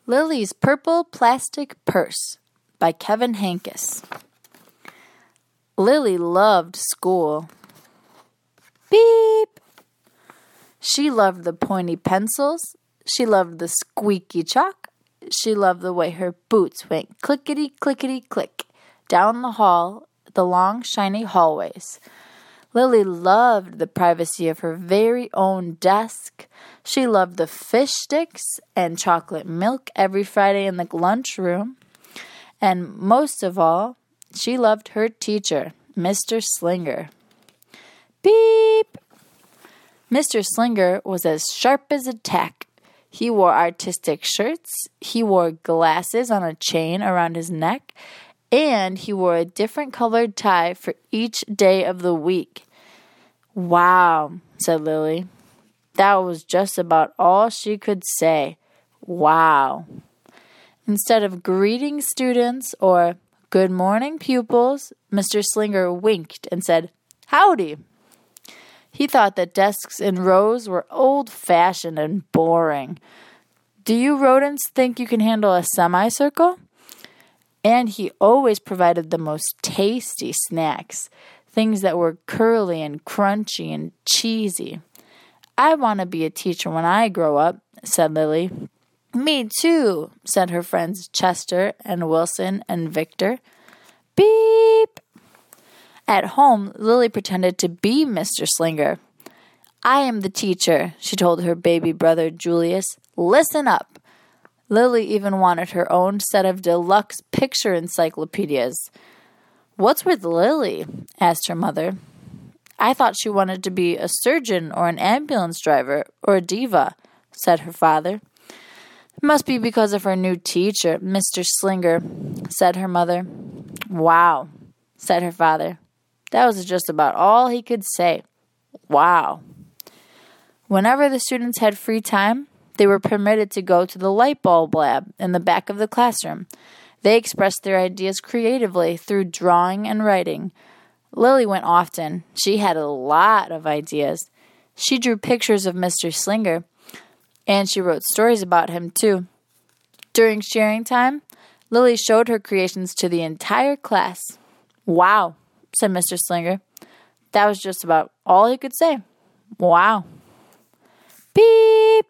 Lily's Purple Plastic Purse by Kevin Hankus. Lily loved school. Beep! She loved the pointy pencils. She loved the squeaky chalk. She loved the way her boots went clickety-clickety-click down the hall, the long, shiny hallways. Lily loved the privacy of her very own desk. She loved the fish sticks and chocolate milk every Friday in the lunchroom. And most of all, she loved her teacher, Mr. Slinger. Beep! Mr. Slinger was as sharp as a tack. He wore artistic shirts, he wore glasses on a chain around his neck, and he wore a different colored tie for each day of the week. Wow, said Lily. That was just about all she could say. Wow. Instead of greeting students or good morning, pupils, Mr. Slinger winked and said, Howdy. He thought that desks in rows were old-fashioned and boring. Do you rodents think you can handle a semicircle? And he always provided the most tasty snacks, things that were curly and crunchy and cheesy. I want to be a teacher when I grow up, said Lily. Me too, said her friends Chester and Wilson and Victor. Beep! At home, Lily pretended to be Mr. Slinger. I am the teacher, she told her baby brother Julius. Listen up. Lily even wanted her own set of deluxe picture encyclopedias. What's with Lily? Asked her mother. I thought she wanted to be a surgeon or an ambulance driver or a diva, said her father. It must be because of her new teacher, Mr. Slinger, said her mother. Wow, said her father. That was just about all he could say. Wow. Whenever the students had free time, they were permitted to go to the light bulb lab in the back of the classroom. They expressed their ideas creatively through drawing and writing. Lily went often. She had a lot of ideas. She drew pictures of Mr. Slinger, and she wrote stories about him, too. During sharing time, Lily showed her creations to the entire class. Wow, said Mr. Slinger. That was just about all he could say. Wow. Beep!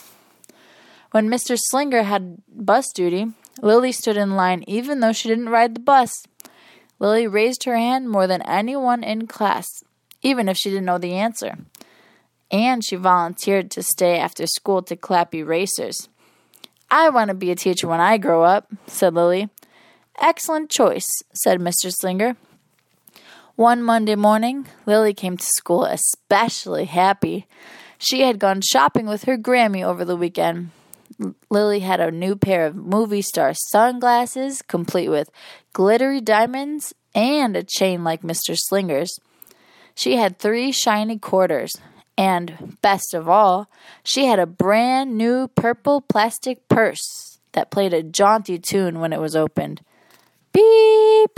When Mr. Slinger had bus duty, Lily stood in line even though she didn't ride the bus. Lily raised her hand more than anyone in class, even if she didn't know the answer. And she volunteered to stay after school to clap erasers. I want to be a teacher when I grow up, said Lily. Excellent choice, said Mr. Slinger. One Monday morning, Lily came to school especially happy. She had gone shopping with her Grammy over the weekend. Lily had a new pair of movie star sunglasses, complete with glittery diamonds and a chain like Mr. Slinger's. She had 3 shiny quarters, and, best of all, she had a brand new purple plastic purse that played a jaunty tune when it was opened. Beep!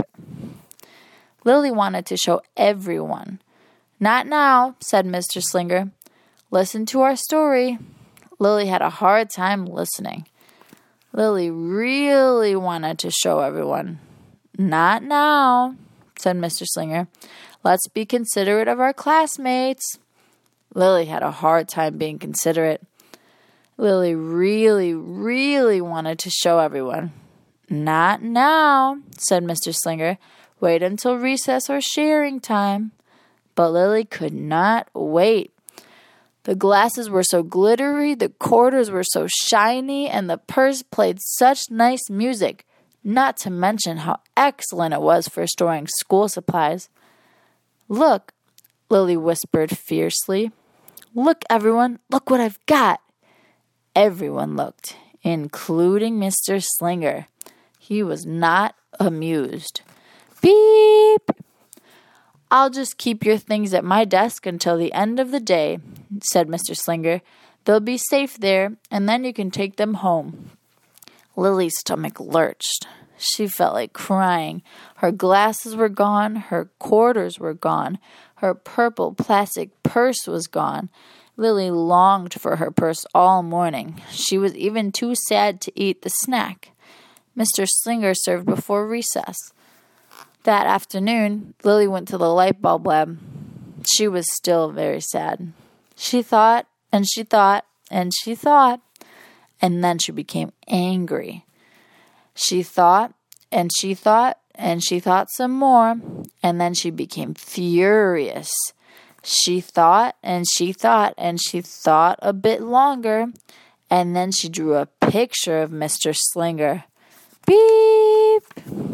Lily wanted to show everyone. Not now, said Mr. Slinger. Listen to our story. Lily had a hard time listening. Lily really wanted to show everyone. Not now, said Mr. Slinger. Let's be considerate of our classmates. Lily had a hard time being considerate. Lily really, really wanted to show everyone. Not now, said Mr. Slinger. Wait until recess or sharing time. But Lily could not wait. The glasses were so glittery, the quarters were so shiny, and the purse played such nice music, not to mention how excellent it was for storing school supplies. Look, Lily whispered fiercely. Look, everyone, look what I've got. Everyone looked, including Mr. Slinger. He was not amused. Beep! I'll just keep your things at my desk until the end of the day, said Mr. Slinger. They'll be safe there, and then you can take them home. Lily's stomach lurched. She felt like crying. Her glasses were gone. Her quarters were gone. Her purple plastic purse was gone. Lily longed for her purse all morning. She was even too sad to eat the snack Mr. Slinger served before recess. That afternoon, Lily went to the light bulb lab. She was still very sad. She thought, and she thought, and she thought, and then she became angry. She thought, and she thought, and she thought some more, and then she became furious. She thought, and she thought, and she thought a bit longer, and then she drew a picture of Mr. Slinger. Beep!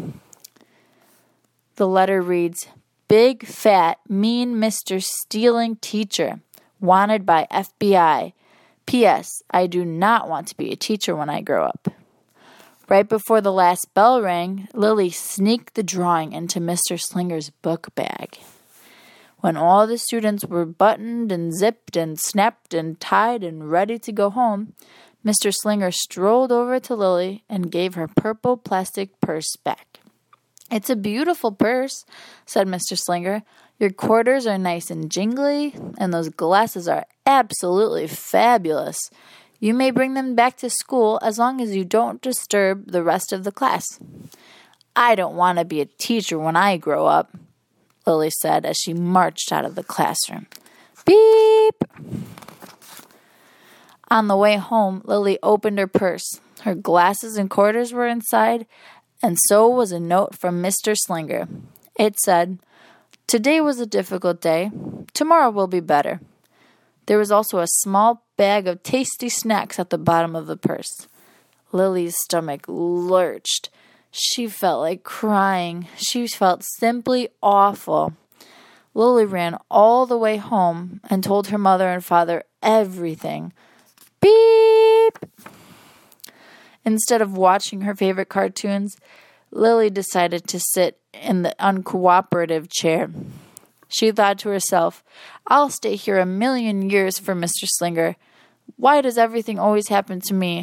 The letter reads, Big, fat, mean Mr. Stealing teacher, wanted by FBI. P.S. I do not want to be a teacher when I grow up. Right before the last bell rang, Lily sneaked the drawing into Mr. Slinger's book bag. When all the students were buttoned and zipped and snapped and tied and ready to go home, Mr. Slinger strolled over to Lily and gave her purple plastic purse back. It's a beautiful purse, said Mr. Slinger. Your quarters are nice and jingly, and those glasses are absolutely fabulous. You may bring them back to school as long as you don't disturb the rest of the class. I don't want to be a teacher when I grow up, Lily said as she marched out of the classroom. Beep! On the way home, Lily opened her purse. Her glasses and quarters were inside, and so was a note from Mr. Slinger. It said, Today was a difficult day. Tomorrow will be better. There was also a small bag of tasty snacks at the bottom of the purse. Lily's stomach lurched. She felt like crying. She felt simply awful. Lily ran all the way home and told her mother and father everything. Beep! Instead of watching her favorite cartoons, Lily decided to sit in the uncooperative chair. She thought to herself, I'll stay here 1,000,000 years for Mr. Slinger. Why does everything always happen to me?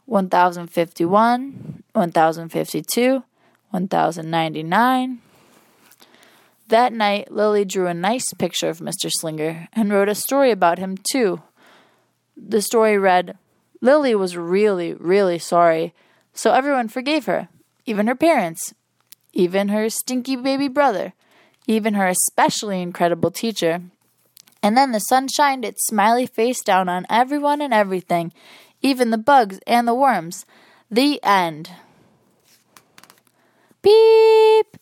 1051, 1052, 1099. That night, Lily drew a nice picture of Mr. Slinger and wrote a story about him, too. The story read, Lily was really, really sorry, so everyone forgave her, even her parents, even her stinky baby brother, even her especially incredible teacher. And then the sun shined its smiley face down on everyone and everything, even the bugs and the worms. The end. Beep!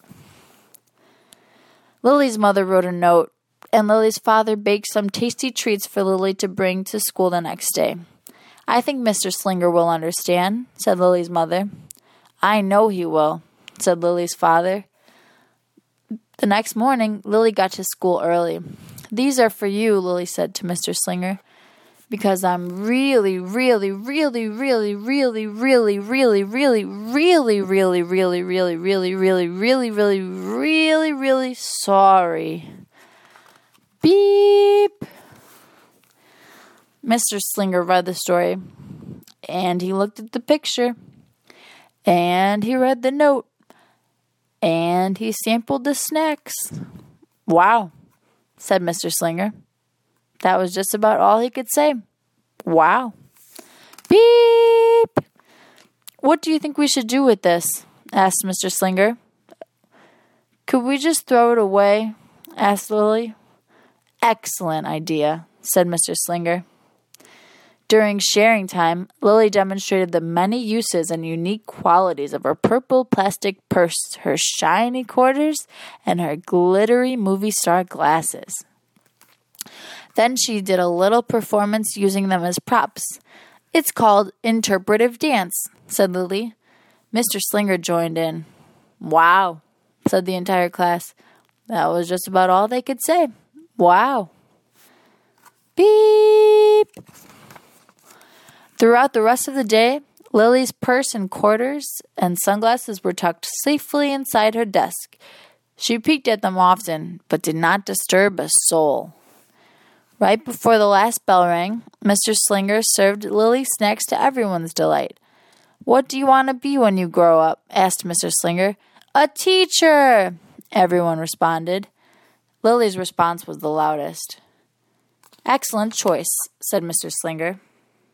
Lily's mother wrote a note, and Lily's father baked some tasty treats for Lily to bring to school the next day. I think Mr. Slinger will understand, said Lily's mother. I know he will, said Lily's father. The next morning, Lily got to school early. These are for you, Lily said to Mr. Slinger, because I'm really, really, really, really, really, really, really, really, really, really, really, really, really, really, really, really, really, really sorry. Beep. Mr. Slinger read the story, and he looked at the picture, and he read the note, and he sampled the snacks. Wow, said Mr. Slinger. That was just about all he could say. Wow. Beep! What do you think we should do with this? Asked Mr. Slinger. Could we just throw it away? Asked Lily. Excellent idea, said Mr. Slinger. During sharing time, Lily demonstrated the many uses and unique qualities of her purple plastic purse, her shiny quarters, and her glittery movie star glasses. Then she did a little performance using them as props. It's called interpretive dance, said Lily. Mr. Slinger joined in. Wow, said the entire class. That was just about all they could say. Wow. Beep! Throughout the rest of the day, Lily's purse and quarters and sunglasses were tucked safely inside her desk. She peeked at them often, but did not disturb a soul. Right before the last bell rang, Mr. Slinger served Lily snacks to everyone's delight. What do you want to be when you grow up? Asked Mr. Slinger. A teacher, everyone responded. Lily's response was the loudest. Excellent choice, said Mr. Slinger.